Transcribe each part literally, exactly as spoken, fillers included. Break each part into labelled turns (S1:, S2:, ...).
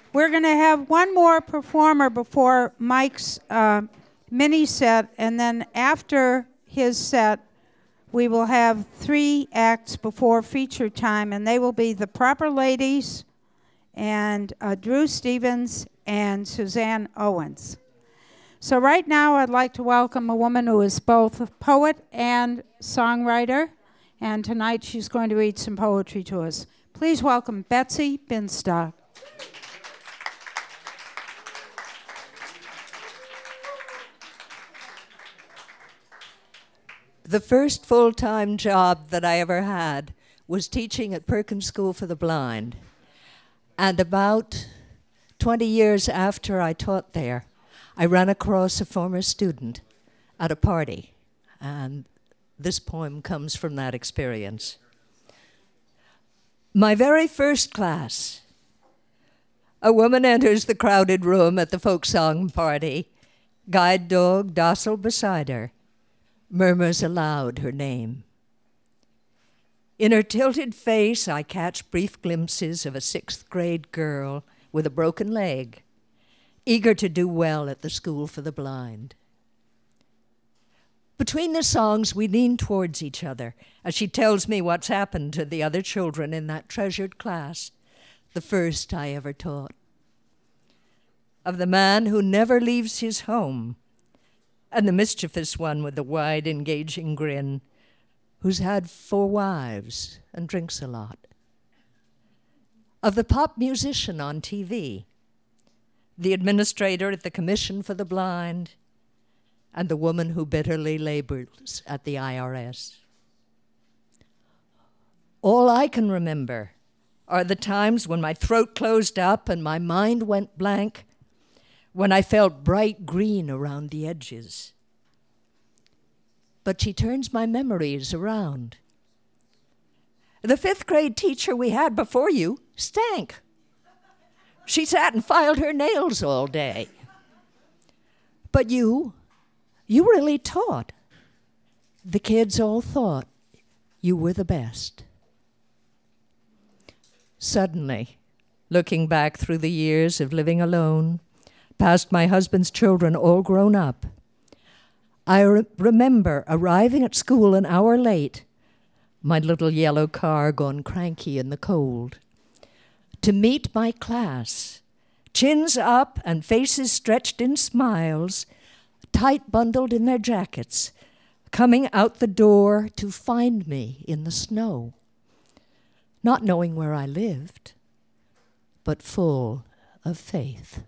S1: We're going to have one more performer before Mike's uh, mini set, and then after his set, we will have three acts before feature time, and they will be the Proper Ladies and uh, Drew Stevens and Suzanne Owens. So right now I'd like to welcome a woman who is both a poet and songwriter, and tonight she's going to read some poetry to us. Please welcome Betsy Binstock.
S2: The first full-time job that I ever had was teaching at Perkins School for the Blind. And about twenty years after I taught there, I ran across a former student at a party. And this poem comes from that experience. My very first class. A woman enters the crowded room at the folk song party, guide dog docile beside her, murmurs aloud her name. In her tilted face, I catch brief glimpses of a sixth grade girl with a broken leg, eager to do well at the School for the Blind. Between the songs, we lean towards each other as she tells me what's happened to the other children in that treasured class, the first I ever taught. Of the man who never leaves his home, and the mischievous one with the wide, engaging grin, who's had four wives and drinks a lot. Of the pop musician on T V, the administrator at the Commission for the Blind, and the woman who bitterly labors at the I R S. All I can remember are the times when my throat closed up and my mind went blank, when I felt bright green around the edges. But she turns my memories around. The fifth grade teacher we had before you stank. She sat and filed her nails all day. But you, you really taught. The kids all thought you were the best. Suddenly, looking back through the years of living alone, past my husband's children all grown up, I re- remember arriving at school an hour late, my little yellow car gone cranky in the cold, to meet my class, chins up and faces stretched in smiles, tight bundled in their jackets, coming out the door to find me in the snow, not knowing where I lived, but full of faith.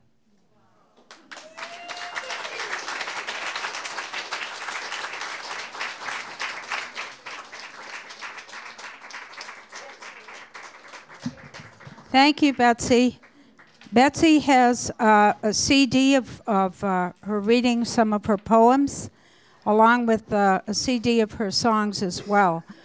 S1: Thank you, Betsy. Betsy has uh, a C D of, of uh, her reading some of her poems, along with uh, a C D of her songs as well.